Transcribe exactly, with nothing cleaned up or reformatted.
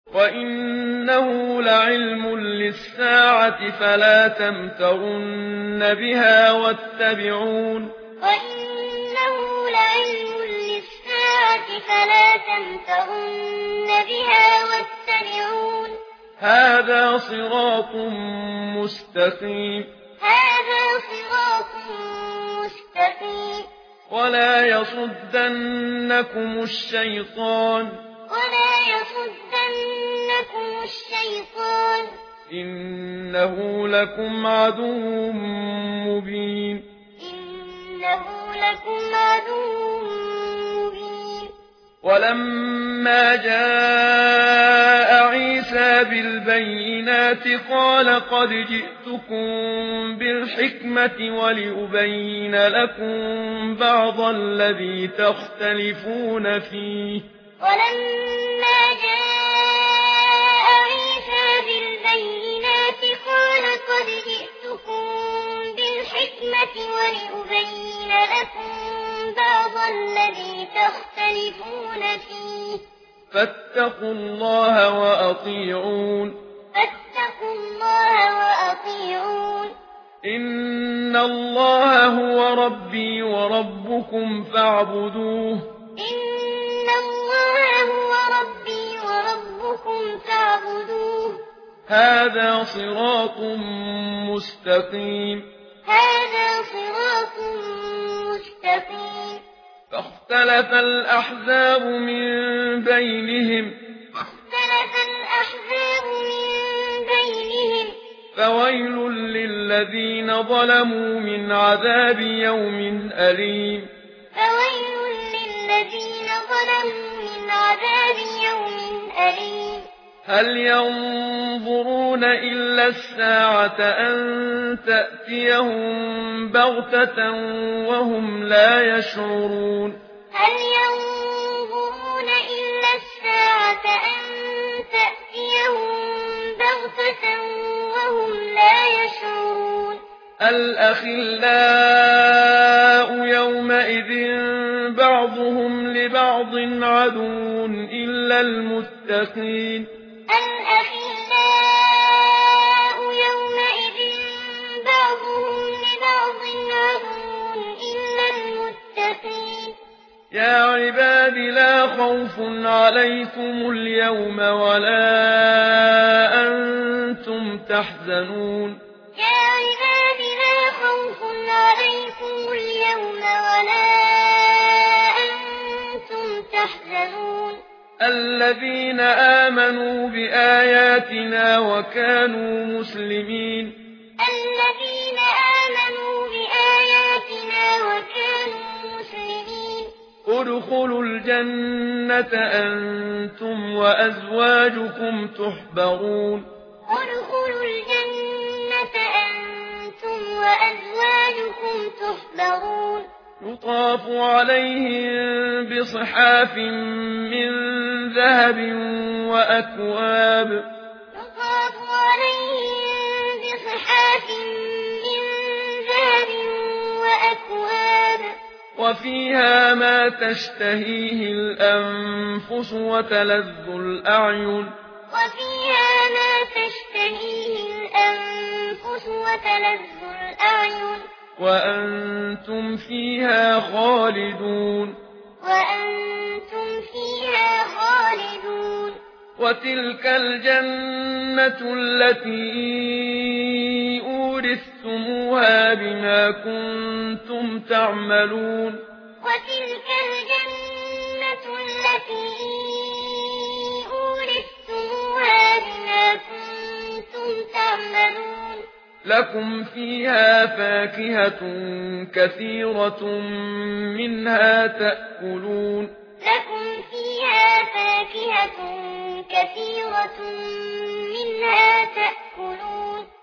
وَإِنَّهُ لَعِلْمٌ لِّلسَّاعَةِ فَلَا تَمْتَرُنَّ بِهَا وَاتَّبِعُونِ وَإِنَّهُ لَعِلْمٌ لِّلسَّاعَةِ فَلَا تَمْتَرُنَّ بِهَا وَاتَّبِعُونِ هَٰذَا صِرَاطٌ مُّسْتَقِيمٌ هَٰذَا صِرَاطٌ مُّسْتَقِيمٌ وَلَا يَصُدَّنَّكُمُ الشَّيْطَانُ وَلَا يَصُدَّنَّكُمُ الشَّيْطَانُ ۖ إِنَّهُ لَكُمْ عَدُوٌّ مُّبِينٌ إِنَّهُ لَكُمْ عَدُوٌّ مُّبِينٌ وَلَمَّا جَاءَ عِيسَىٰ بِالْبَيِّنَاتِ قَالَ قَدْ جِئْتُكُم بِالْحِكْمَةِ وَلِأُبَيِّنَ لَكُم بَعْضَ الَّذِي تَخْتَلِفُونَ فِيهِ ۖ وَلَمَّا جَاءَ عِيسَىٰ بِالْبَيِّنَاتِ قَالَ قَدْ جِئْتُكُم بِالْحِكْمَةِ وَلِأُبَيِّنَ لَكُم بَعْضَ الَّذِي تَخْتَلِفُونَ فِيهِ ۖ فَاتَّقُوا اللَّهَ وَأَطِيعُونِ فَاتَّقُوا اللَّهَ وَأَطِيعُونِ إِنَّ اللَّهَ هُوَ رَبِّي وَرَبُّكُمْ فَاعْبُدُوهُ إِنَّ اللَّهَ هُوَ رَبِّي وَرَبُّكُمْ فَاعْبُدُوهُ هَٰذَا صِرَاطٌ مُّسْتَقِيمٌ هَٰذَا صِرَاطٌ مُّسْتَقِيمٌ فَاخْتَلَفَ الْأَحْزَابُ مِن بَيْنِهِمْ فَاخْتَلَفَ الْأَحْزَابُ مِن بَيْنِهِمْ ۖ فَوَيْلٌ لِّلَّذِينَ ظَلَمُوا مِنْ عَذَابِ يَوْمٍ أَلِيمٍ فَوَيْلٌ لِّلَّذِينَ ظَلَمُوا مِنْ عَذَابِ يَوْمٍ أَلِيمٍ هَلْ يَنظُرُونَ إِلَّا السَّاعَةَ أَن تَأْتِيَهُم بَغْتَةً وَهُمْ لَا يَشْعُرُونَ هَلْ يَنظُرُونَ إِلَّا السَّاعَةَ أَن تَأْتِيَهُم بَغْتَةً وَهُمْ لَا يَشْعُرُونَ الْأَخِلَّاءُ يَوْمَئِذٍ بَعْضُهُمْ لِبَعْضٍ عَدُوٌّ إِلَّا الْمُتَّقِينَ الْأَخِلَّاءُ يَوْمَئِذٍ بَعْضُهُمْ لِبَعْضٍ عَدُوٌّ إِلَّا الْمُتَّقِينَ يَا عِبَادِ لَا خَوْفٌ عَلَيْكُمُ الْيَوْمَ وَلَا أَنتُمْ تَحْزَنُونَ يَا عِبَادِ لَا خَوْفٌ عَلَيْكُمُ الْيَوْمَ وَلَا أَنتُمْ تَحْزَنُونَ الَّذِينَ آمَنُوا بِآيَاتِنَا وَكَانُوا مُسْلِمِينَ الَّذِينَ آمَنُوا بِآيَاتِنَا وَكَانُوا مُسْلِمِينَ ادْخُلُوا الْجَنَّةَ أَنتُمْ وَأَزْوَاجُكُمْ تُحْبَرُونَ ادْخُلُوا الْجَنَّةَ أَنتُمْ وَأَزْوَاجُكُمْ تُحْبَرُونَ يُطَافُ عَلَيْهِم بِصِحَافٍ مِّن ذَهَبٍ وَأَكْوَابٍ يُطَافُ عَلَيْهِم بِصِحَافٍ مِّن ذَهَبٍ وَأَكْوَابٍ وَفِيهَا مَا تَشْتَهِيهِ الْأَنفُسُ وَتَلَذُّ الْأَعْيُنُ وَفِيهَا مَا تَشْتَهِيهِ الْأَنفُسُ وَتَلَذُّ الْأَعْيُنُ وَأَنتُمْ فِيهَا خَالِدُونَ وَأَنتُمْ فِيهَا خَالِدُونَ وَتِلْكَ الْجَنَّةُ الَّتِي أُورِثْتُمُوهَا بِمَا كُنتُمْ تَعْمَلُونَ وَتِلْكَ الْجَنَّةُ الَّتِي أُورِثْتُمُوهَا بِمَا كُنتُمْ تَعْمَلُونَ لَكُمْ فِيهَا فَاكِهَةٌ كَثِيرَةٌ مِّنْهَا تَأْكُلُونَ لَكُمْ فِيهَا فَاكِهَةٌ كَثِيرَةٌ مِّنْهَا تَأْكُلُونَ